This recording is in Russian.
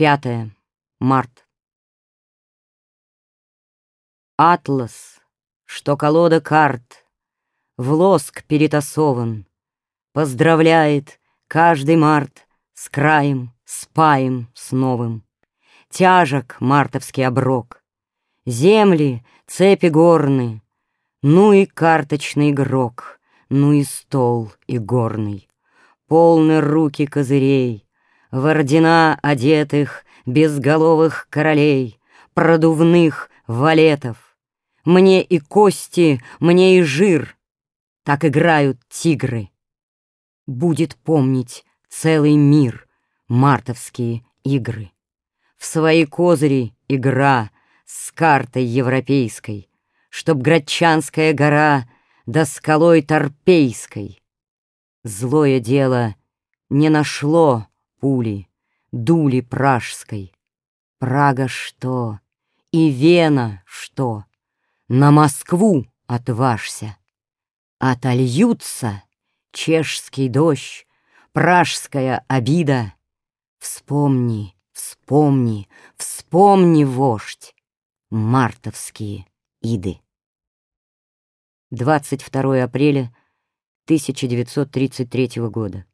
5 март. Атлас, что колода карт, в лоск перетасован, поздравляет каждый март с краем, с паем, с новым. Тяжек мартовский оброк, земли, цепи горны, ну и карточный игрок, ну и стол и горный. Полны руки козырей, в ордена одетых безголовых королей, продувных валетов. Мне и кости, мне и жир, так играют тигры. Будет помнить целый мир мартовские игры. В свои козыри игра с картой европейской, чтоб Грачанская гора да скалой Торпейской. Злое дело не нашло пули, дули пражской. Прага что? И Вена что? На Москву отважься. Отольются чешский дождь, пражская обида. Вспомни, вспомни, вспомни, вождь, мартовские иды. 22 апреля 1933 года.